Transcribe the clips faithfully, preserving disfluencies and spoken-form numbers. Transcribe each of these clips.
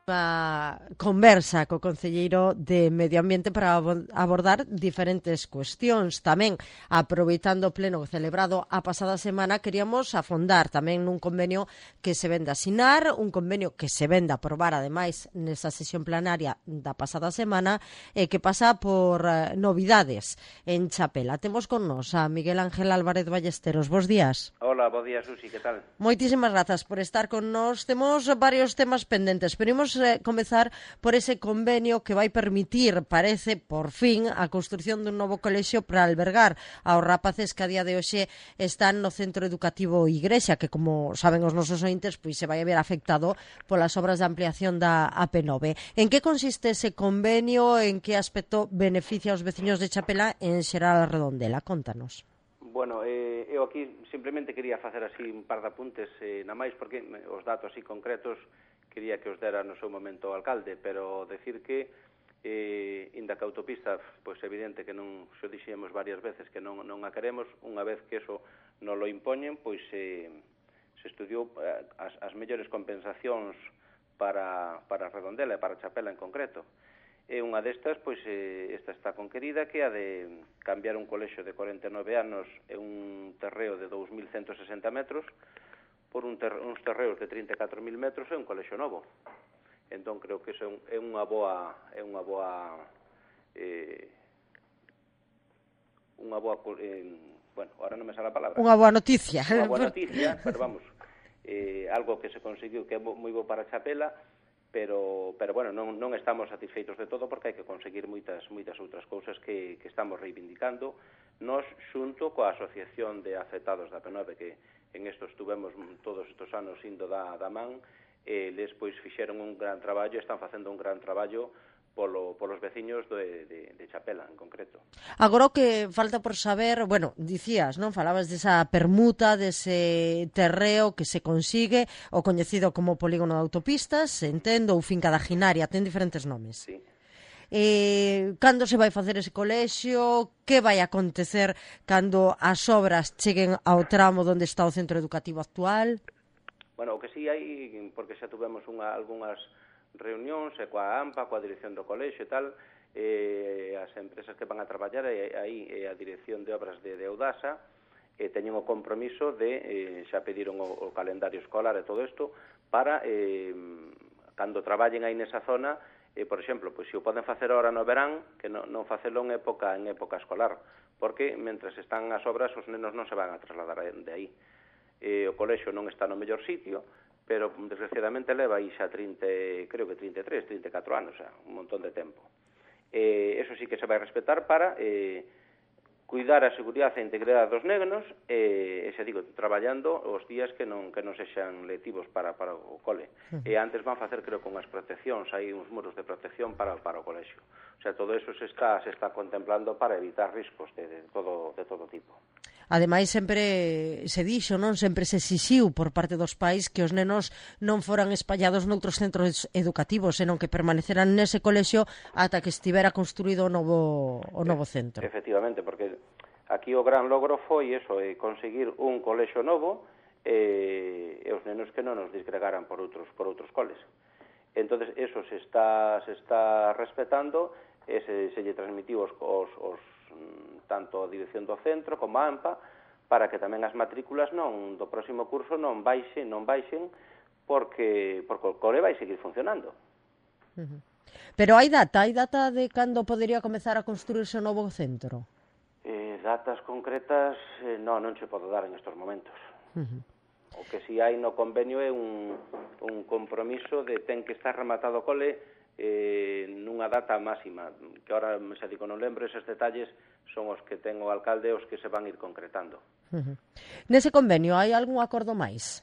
Unha conversa co concelleiro de Medio Ambiente para abordar diferentes cuestións. Tamén, aproveitando o pleno celebrado a pasada semana, queríamos afondar tamén nun convenio que se vende a asinar, un convenio que se vende a aprobar, ademais, nesa sesión plenaria da pasada semana, e que pasa por eh, novidades en Chapela. Temos con nos a Miguel Ángel Álvarez Ballesteros. Bos días. Hola, bo día, Susi, que tal? Moitísimas grazas por estar con nos. Temos varios temas pendentes, pero imos eh, comezar por ese convenio que vai permitir, parece, por fin, a construción dun novo colexio para albergar aos rapaces que a día de hoxe están no Centro Educativo Igrexa, que, como saben os nosos ointes, pois se vai a ver afectado polas obras de ampliación da A P nove. En que consiste ese convenio? En que aspecto beneficia aos veciños de Chapela en xeral a Redondela? Contanos. Bueno, eh, eu aquí simplemente quería facer así un par de apuntes, eh, na máis porque os datos así concretos quería que os dera no seu momento o alcalde, pero decir que eh, inda que a autopista, pois evidente que non, xo dixemos varias veces que non, non a queremos, unha vez que eso non lo impoñen, pois eh, se estudiou eh, as, as mellores compensacións para, para Redondela e para Chapela en concreto. E unha destas, pois, eh, esta está conquerida, que é a de cambiar un colexio de corenta e nove anos e un terreo de dous mil ciento sesenta metros por un ter uns terreos de trinta e catro mil metros e un colexio novo. Entón, creo que iso é unha boa... é unha boa... Eh, unha boa... Eh, bueno, ahora non me sale a palabra. Unha boa noticia. Unha boa noticia, pero vamos, eh, algo que se conseguiu que é moi bo para Chapela, pero pero bueno, non non estamos satisfeitos de todo porque hai que conseguir moitas moitas outras cousas que que estamos reivindicando nós xunto coa Asociación de Afectados da A P nove, que en isto estuvemos todos estes anos indo da da man, e eles pois fixeron un gran traballo, están facendo un gran traballo polo, polos veciños de, de, de Chapela, en concreto. Agora o que falta por saber, bueno, dicías, non? Falabas desa permuta, dese terreo que se consigue, o coñecido como polígono de autopistas, entendo, ou finca da Ginaria, ten diferentes nomes. Sí. Eh, cando se vai facer ese colexio? Que vai acontecer cando as obras cheguen ao tramo onde está o centro educativo actual? Bueno, o que sí hai, porque xa tuvemos unha, algunhas reunións e coa AMPA, coa dirección do colexio e tal, eh, as empresas que van a traballar aí, eh, a dirección de obras de, de Eudasa, eh, teñen o compromiso de, eh, xa pediron o, o calendario escolar e todo isto, para, eh, cando traballen aí nesa zona, eh, por exemplo, pois se o poden facer ahora no verán, que non, non facelo en época, en época escolar, porque mentres están as obras os nenos non se van a trasladar de aí. Eh, o colexio non está no mellor sitio, pero desgraciadamente leva aí xa trinta, creo que trinta e tres, trinta e catro anos, xa, un montón de tempo. Eh, eso sí que se vai respetar para eh, cuidar a seguridade e a integridade dos nenos e, eh, xa digo, traballando os días que non que non sexan letivos para, para o cole. Uh-huh. E antes van facer, creo, con as proteccións, hai uns muros de protección para, para o colexio. O sea, todo eso se está, se está contemplando para evitar riscos de, de, todo, de todo tipo. Ademais, sempre se dixo, non? Sempre se exixiu por parte dos pais que os nenos non foran espallados noutros centros educativos, senón que permaneceran nese colexio ata que estivera construído o novo, o novo centro. Efectivamente, porque aquí o gran logro foi eso, eh, conseguir un colexio novo eh, e os nenos que non nos disgregaran por outros, por outros coles. Entonces, eso se está, se está respetando e se, se lle transmitiu os, os, os tanto a dirección do centro como a AMPA, para que tamén as matrículas non do próximo curso non baixen, non baixen porque, porque o cole vai seguir funcionando. Uh-huh. Pero hai data, hai data de cando podería comezar a construirse o novo centro? Eh, datas concretas, eh, non, non se pode dar en estos momentos. Uh-huh. O que si hai no convenio é un, un compromiso de ten que estar rematado o cole eh, nunha data máxima, que ahora, xa digo, non lembro, eses detalles son os que ten o alcalde os que se van ir concretando. Uh-huh. Nese convenio hai algún acordo máis?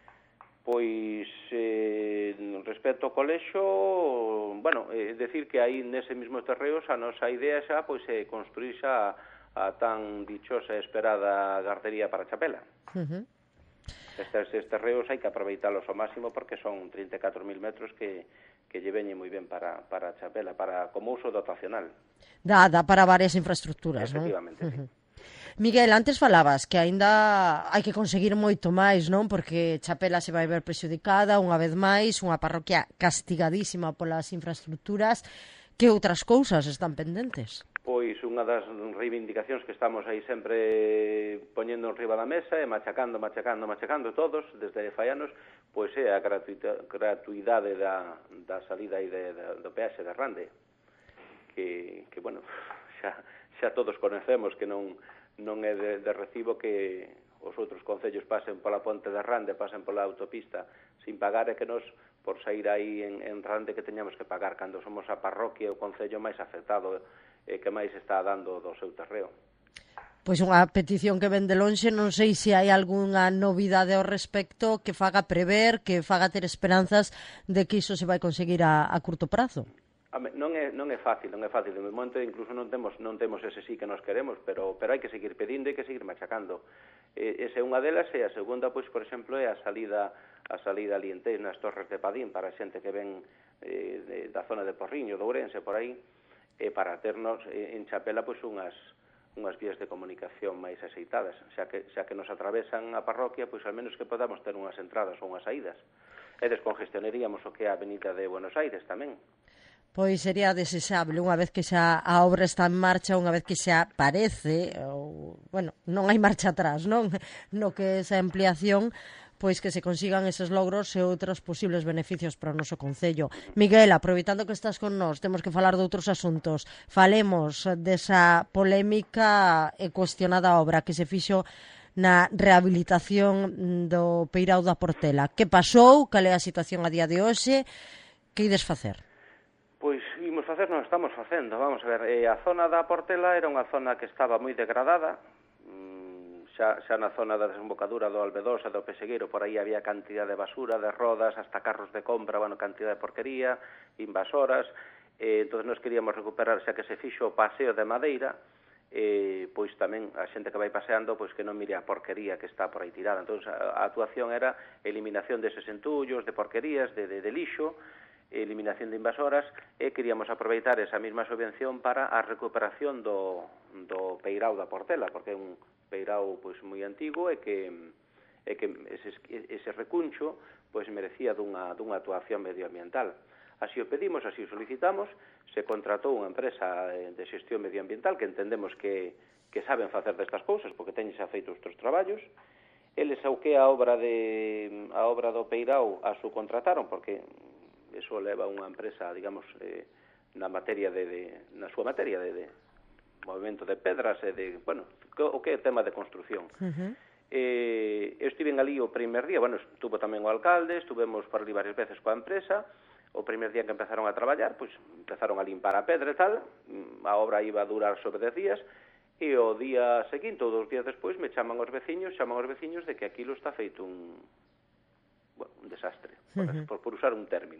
Pois, eh, respecto ao colexo, bueno, é eh, decir que aí nese mismo terreo a nosa idea xa pois é construir xa a tan dichosa e esperada gardería para Chapela. Uh-huh. Estes, estes terreos hai que aproveitalos ao máximo porque son trinta e catro mil metros que que lle veñe moi ben para, para Chapela, para como uso dotacional. Dá, dá para varias infraestructuras, efectivamente, non? Sí. Uh-huh. Miguel, antes falabas que aínda hai que conseguir moito máis, non? Porque Chapela se vai ver prexudicada unha vez máis, unha parroquia castigadísima polas infraestructuras. Que outras cousas están pendentes? Pois unha das reivindicacións que estamos aí sempre poñendo enriba da mesa e machacando, machacando, machacando todos, desde fai anos, pois é a gratuita, gratuidade da, da salida aí de, de, do peaxe de Rande, que, que bueno, xa, xa todos conocemos que non non é de, de recibo que os outros concellos pasen pola ponte de Rande, pasen pola autopista sin pagar, e que nos, por sair aí en, en Rande, que teñamos que pagar cando somos a parroquia e o concello máis afectado e que máis está dando do seu terreo. Pois unha petición que ven de lonxe, non sei se hai algunha novidade ao respecto que faga prever, que faga ter esperanzas de que iso se vai conseguir a, a curto prazo. Non é, non é fácil, non é fácil. De momento incluso non temos non temos ese sí que nos queremos, pero pero hai que seguir pedindo e hai que seguir machacando. E, esa é unha delas, e a segunda, pois, por exemplo, é a salida a salida ali en Teis, nas Torres de Padín, para a xente que ven eh, de, da zona de Porriño, de Ourense, por aí, e para ternos eh, en Chapela, pois, unhas unhas vías de comunicación máis axeitadas, xa que, xa que nos atravesan a parroquia, pois al menos que podamos ter unhas entradas ou unhas saídas. E descongestionaríamos o que é a avenida de Buenos Aires tamén. Pois sería desexable, unha vez que xa a obra está en marcha, unha vez que xa parece, ou, bueno, non hai marcha atrás, non? No que esa ampliación, pois que se consigan eses logros e outros posibles beneficios para o noso concello. Miguel, aproveitando que estás con nós, temos que falar de outros asuntos. Falemos desa polémica e cuestionada obra que se fixo na rehabilitación do Peirao da Portela. Que pasou? Cal é a situación a día de hoxe? Que ides facer? Pois imos facer, non estamos facendo, vamos a ver, eh, a zona da Portela era unha zona que estaba moi degradada, mm, xa, xa na zona da desembocadura do Albedosa, do Pesegueiro, por aí había cantidad de basura, de rodas, hasta carros de compra, bueno, cantidad de porquería, invasoras, eh, entón nos queríamos recuperar, xa que se fixo o paseo de madeira, eh, pois tamén a xente que vai paseando, pois que non mire a porquería que está por aí tirada. Entón a, a actuación era eliminación deses entullos, de porquerías, de, de, de lixo, eliminación de invasoras, e queríamos aproveitar esa mesma subvención para a recuperación do, do Peirao da Portela, porque é un peirao pois moi antigo e que e que ese, ese recuncho pois merecía dunha, dunha actuación medioambiental. Así o pedimos, así o solicitamos, se contratou unha empresa de xestión medioambiental que entendemos que, que saben facer destas cousas, porque teñen xa feito outros traballos. Eles ao que a obra de a obra do Peirao a subcontrataron, porque eso leva unha empresa, digamos, eh, na materia de, de na súa materia de, de movimento de pedras e de, bueno, o que é tema de construción. Uh-huh. Eh, eu estive ali o primer día, bueno, estuvo tamén o alcalde, estuvemos por ali varias veces coa empresa. O primer día que empezaron a traballar, pois empezaron a limpar a pedra e tal, a obra iba a durar sobre dez días, e o día seguinte, ou dos días despois, me chaman os veciños, chaman os veciños de que aquilo está feito un, bueno, un desastre, por, uh-huh. por, por usar un término.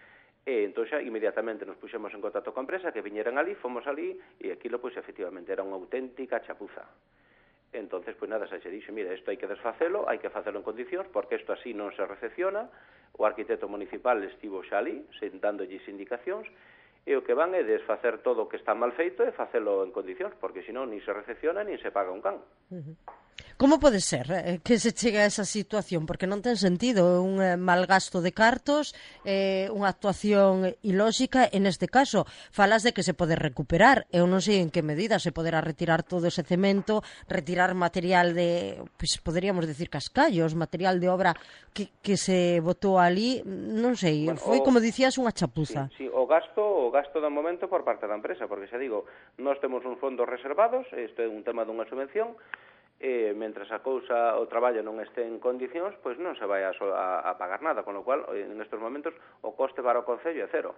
E entón xa inmediatamente nos puxemos en contacto con a empresa, que viñeran ali, fomos ali, e aquilo, pois, efectivamente, era unha auténtica chapuza. Entonces, pois nada, xa xe dixo, mira, isto hai que desfacelo, hai que facelo en condicións, porque isto así non se recepciona. O arquitecto municipal estivo xa ali, dándolles indicacións, e o que van é desfacer todo o que está mal feito e facelo en condicións, porque senón ni se recepciona ni se paga un can. Uh-huh. Como pode ser eh, que se chegue a esa situación? Porque non ten sentido, un eh, mal gasto de cartos, eh, unha actuación ilóxica, e neste caso falas de que se pode recuperar. Eu non sei en que medida se poderá retirar todo ese cemento, retirar material de, pues, poderíamos decir cascallos, material de obra que, que se botou ali, non sei, bueno, foi, o, como dicías, unha chapuza. Sí, sí, o gasto, o gasto do momento por parte da empresa, porque xa digo, nós temos uns fondos reservados, isto é un tema dunha subvención, e mentre a cousa, o traballo non este en condicións, pois non se vai a, a, a pagar nada, con lo cual, en estes momentos, o coste para o Concello é cero.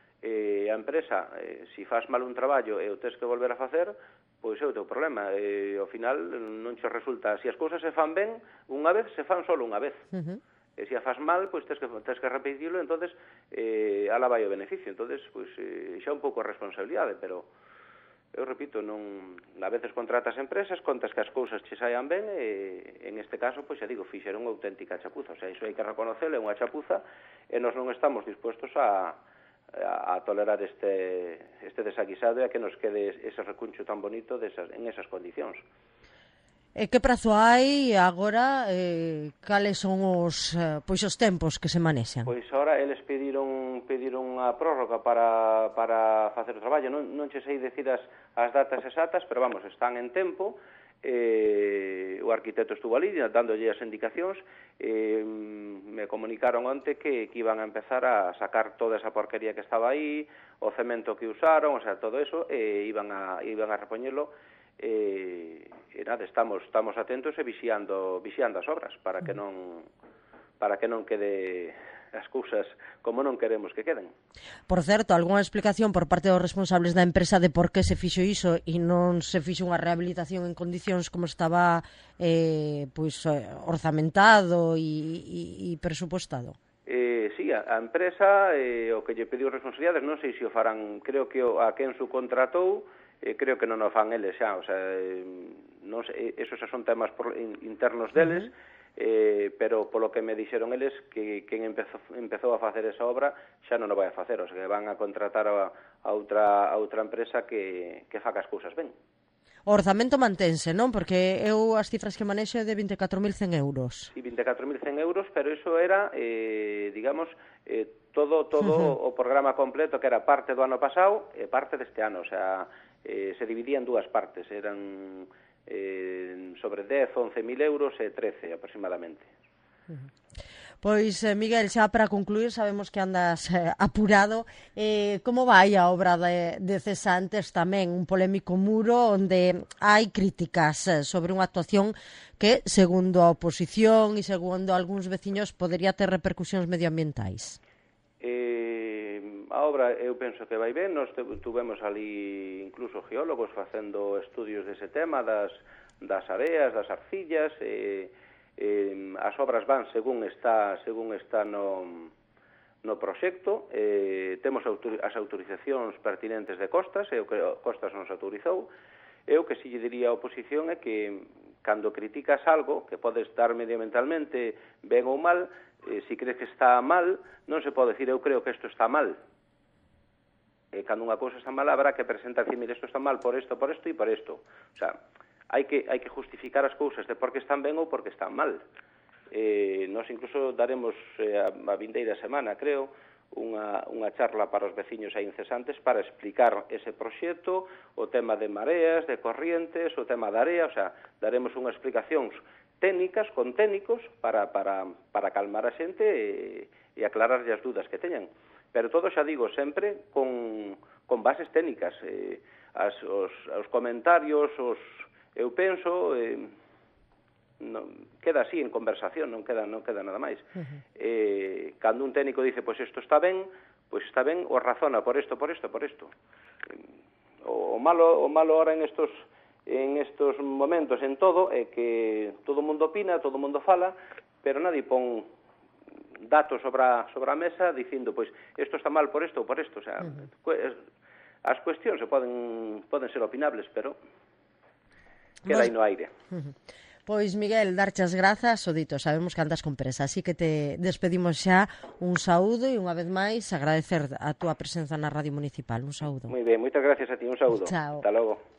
E a empresa, eh, si faz mal un traballo e o tes que volver a facer, pois é o teu problema. E ao final non che resulta, se as cousas se fan ben unha vez, se fan solo unha vez. Uh-huh. E se a faz mal, pois tes que, tes que repetirlo, entonces eh, ala vai o beneficio. Entonces, pois, eh, xa un pouco a responsabilidade, pero eu repito, non, a veces contratas empresas, contas que as cousas che saian ben, e en este caso, pois xa digo, fixeron unha auténtica chapuza. O sea, iso hai que reconocerle, é unha chapuza, e nós non estamos dispuestos a, a, a tolerar este, este desaguisado e a que nos quede ese recuncho tan bonito desas, en esas condicións. E que prazo hai agora? Eh, cales son os, eh, pois os tempos que se manexan? Pois agora eles pediron pediron a prórroga para, para facer o traballo. Non, non che sei decir as, as datas exactas, pero vamos, están en tempo. Eh, o arquitecto estuvo ali dándolle as indicacións. Eh, me comunicaron onte que, que iban a empezar a sacar toda esa porquería que estaba aí, o cemento que usaron, o sea, todo eso, e iban a, iban a repoñelo. E, e nada, estamos estamos atentos e vixiando vixiando as obras para que non para que non quede as cousas como non queremos que queden. Por certo, algunha explicación por parte dos responsables da empresa de por que se fixo iso e non se fixo unha rehabilitación en condicións como estaba eh, pois, orzamentado e, e, e presupuestado? Eh, sí, a, a empresa eh, o que lle pediu responsabilidades, non sei se o farán, creo que o, a quen subcontratou, eh, creo que non o fan eles xa, o sea, eh, non sei, esos xa son temas por, in, internos deles, uh-huh. Eh, pero polo que me dixeron eles que quen empezou, empezou a facer esa obra xa non o vai a facer, o sea, que van a contratar a, a, outra, a outra empresa que, que faca as cousas ben. O orzamento mantense, non? Porque eu as cifras que manexo é de vinte e catro mil cen euros. Sí, vinte e catro mil cen euros, pero iso era, eh, digamos, eh, todo todo uh-huh. o programa completo, que era parte do ano pasado e parte deste ano, o sea, eh, se dividía en dúas partes, eran eh, sobre dez, once mil euros e trece aproximadamente. Uh-huh. Pois, eh, Miguel, xa para concluir, sabemos que andas eh, apurado. Eh, como vai a obra de, de Cesantes? Tamén un polémico muro onde hai críticas eh, sobre unha actuación que, segundo a oposición e segundo algúns veciños, podería ter repercusións medioambientais. Eh, a obra eu penso que vai ben. Nos tuvemos ali incluso geólogos facendo estudios dese tema, das, das areas, das arcillas, e... Eh, as obras van según está según está no, no proxecto, eh, temos autor, as autorizacións pertinentes de Costas, e o que Costas nos autorizou. E o que si lle diría a oposición é que cando criticas algo que pode estar medioambientalmente ben ou mal, eh, si crees que está mal, non se pode decir eu creo que isto está mal. E cando unha cousa está mal, habrá que presentar e dicir, mire, isto está mal por isto, por isto e por isto. O sea, hai que, hai que justificar as cousas de por que están ben ou por que están mal. Eh, nós incluso daremos eh, a, a vindeira semana, creo, unha, unha charla para os veciños aí en Cesantes para explicar ese proxecto, o tema de mareas, de corrientes, o tema da area, o sea, daremos unhas explicacións técnicas, con técnicos, para, para, para calmar a xente e, e aclararlle as dúdas que teñan. Pero todo, xa digo, sempre con, con bases técnicas. Eh, as, os, os comentarios, os eu penso, eh, non, queda así en conversación, non queda non queda nada máis. Uh-huh. Eh, cando un técnico dice, pois isto está ben, pois está ben, o razona por isto, por isto, por isto. O, o malo o malo ahora en estos en estos momentos en todo é que todo o mundo opina, todo o mundo fala, pero nadie pon datos sobre a, sobre a mesa dicindo, pois isto está mal por isto ou por isto, o sea, uh-huh. as cuestións se poden poden ser opinables, pero queda aí no aire. Uh-huh. Pois, Miguel, darche as grazas, o dito, sabemos que andas con presa, así que te despedimos xa. Un saúdo e unha vez máis agradecer a túa presenza na Radio Municipal. Un saúdo. Moi ben, moitas gracias a ti, un saúdo. Chao. Hasta logo.